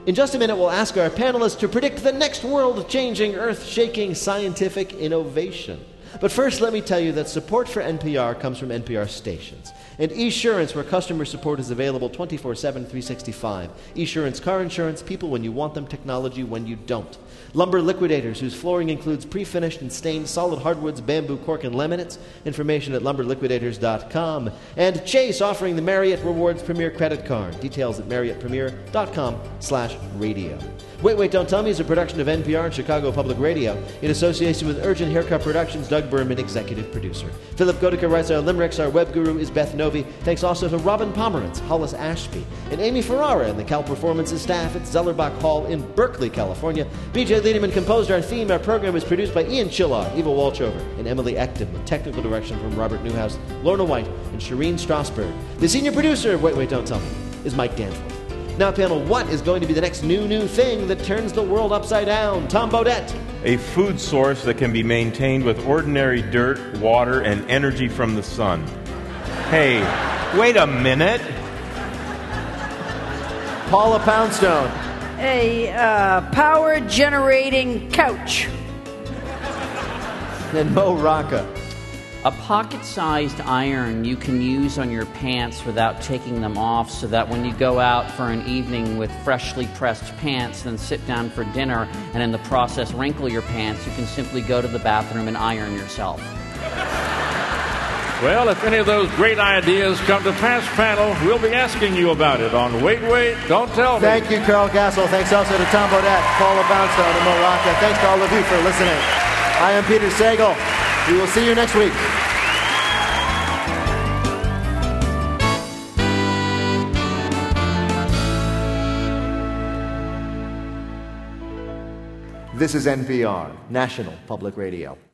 In just a minute, we'll ask our panelists to predict the next world-changing, earth-shaking scientific innovation. But first, let me tell you that support for NPR comes from NPR stations. And Esurance, where customer support is available 24/7, 365. Esurance car insurance, people when you want them, technology when you don't. Lumber Liquidators, whose flooring includes pre-finished and stained solid hardwoods, bamboo, cork, and laminates. Information at lumberliquidators.com. And Chase, offering the Marriott Rewards Premier Credit Card. Details at marriottpremier.com/radio. Wait, Don't Tell Me is a production of NPR and Chicago Public Radio in association with Urgent Haircut Productions. Doug Berman, executive producer. Philip Goedeke writes our limericks. Our web guru is Beth Novi. Thanks also to Robin Pomerantz, Hollis Ashby, and Amy Ferrara and the Cal Performances staff at Zellerbach Hall in Berkeley, California. BJ Liederman composed our theme. Our program is produced by Ian Chillard, Eva Walchover, and Emily Ecton, with technical direction from Robert Newhouse, Lorna White, and Shireen Strasberg. The senior producer of Wait, Don't Tell Me is Mike Danforth. Now, panel, what is going to be the next new thing that turns the world upside down? Tom Bodette. A food source that can be maintained with ordinary dirt, water, and energy from the sun. Hey, wait a minute. Paula Poundstone. A power-generating couch. And Mo Rocca. A pocket-sized iron you can use on your pants without taking them off, so that when you go out for an evening with freshly pressed pants, then sit down for dinner, and in the process wrinkle your pants, you can simply go to the bathroom and iron yourself. Well, if any of those great ideas come to pass, panel, we'll be asking you about it on Wait, Don't Tell Me. Thank you, Carl Gassel. Thanks also to Tom Bodette, Paula Poundstone, and Mo Rocca. Thanks to all of you for listening. I am Peter Sagal. We will see you next week. This is NPR, National Public Radio.